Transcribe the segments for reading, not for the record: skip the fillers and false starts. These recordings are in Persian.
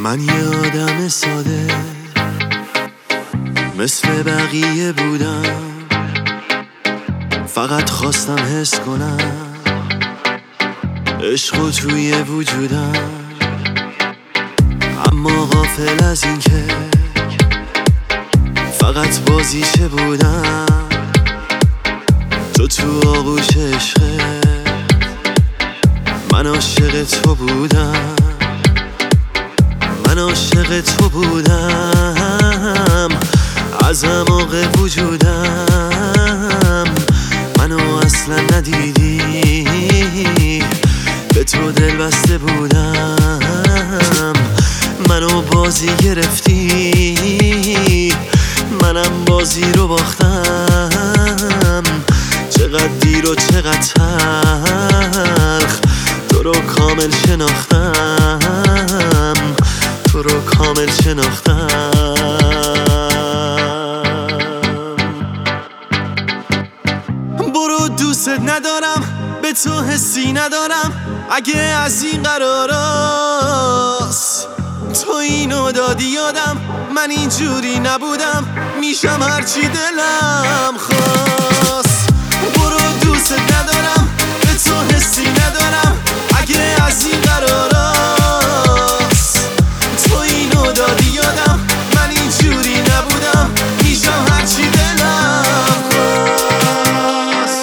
من یه آدم ساده مثل بقیه بودم، فقط خواستم حس کنم عشق توی وجودم، اما غافل از این که فقط بازیچه بودم. تو آغوش عشقت من عاشق تو بودم، من عاشق تو بودم از اعماق وجودم. منو اصلا ندیدی، به تو دل بسته بودم. منو بازی گرفتی، منم بازی رو باختم. چقدر دیر و چقدر تلخ تو رو کامل شناختم، تو رو کامل شناختم. برو دوست ندارم، به تو حسی ندارم. اگه از این قراراست تو اینو دادی یادم، من اینجوری نبودم، میشم هرچی دلم خواست. برو دوست ندارم، به تو حسی ندارم. اگه از این قراراست تو اینو دادی یادم، من اینجوری نبودم، میشم هرچی دلم خواست.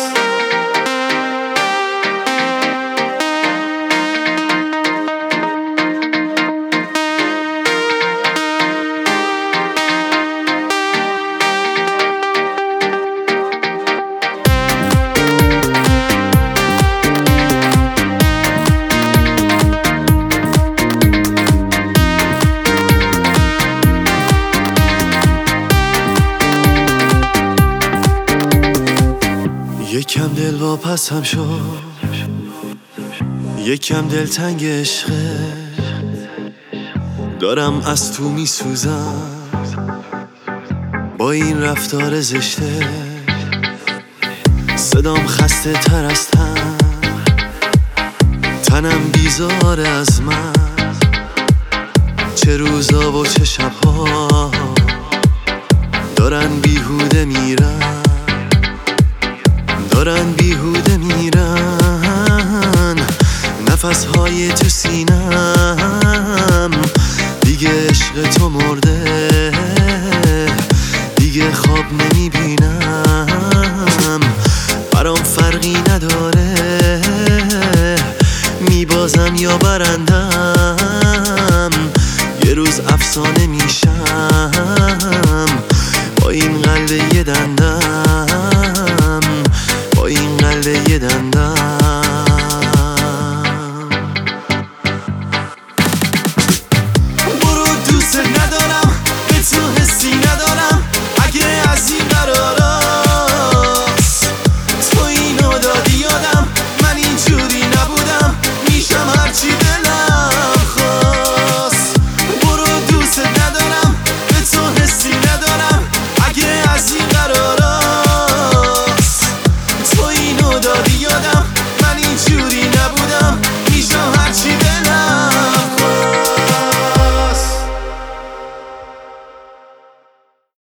یکم دل واپسم شد، یکم دلتنگ عشقه، دارم از تو میسوزم با این رفتار زشته. صدام خسته تر از تنم بیزاره از من. چه روزا و چه شبها دارن بیهوده میرن، دارن بیهوده میرن. نفسهای تو سینم دیگه عشق تو مرده، دیگه خواب نمیبینم. برام فرقی نداره میبازم یا برندم، یه روز افسانه میشم با این قلب یه دندم، با این قلب یه دندم.